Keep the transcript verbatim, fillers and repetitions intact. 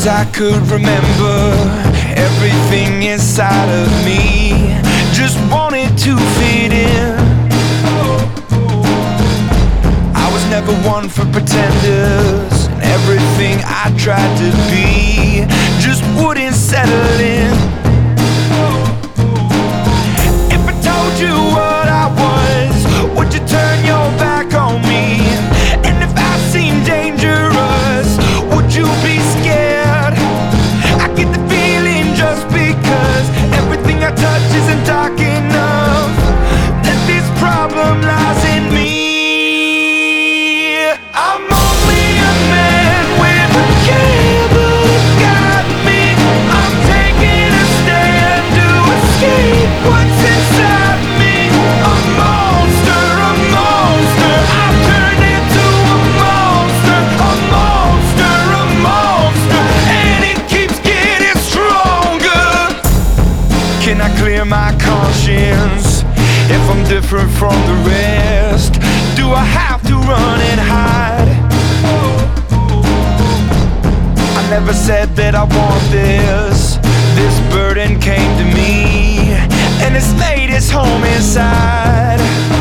as I could remember, everything inside of me just wanted to fit in. I was never one for pretenders, and everything I tried to be just wouldn't settle in. If I told you what I was, would you turn your back on me? And if I seemed dangerous, would you be scared? I get the feeling just because everything I touch isn't dark enough, that this problem lies in me. I'm only a man with a cable that got me. I'm taking a stand to escape what's inside me. A monster, a monster, I've turned into a monster. A monster, a monster, and it keeps getting stronger. Can I clear my conscience if I'm different from the rest? Do I have to run and hide? I never said that I want this. This burden came to me, and it's made its home inside.